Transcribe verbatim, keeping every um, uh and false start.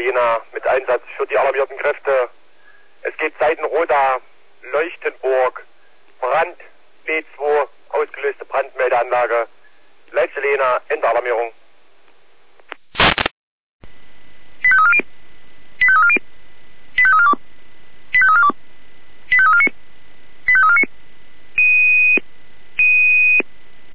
Jena mit Einsatz für die alarmierten Kräfte. Es geht Seitenroda, Leuchtenburg, Brand, B zwei, ausgelöste Brandmeldeanlage. Leipzig Jena, Ende Alarmierung.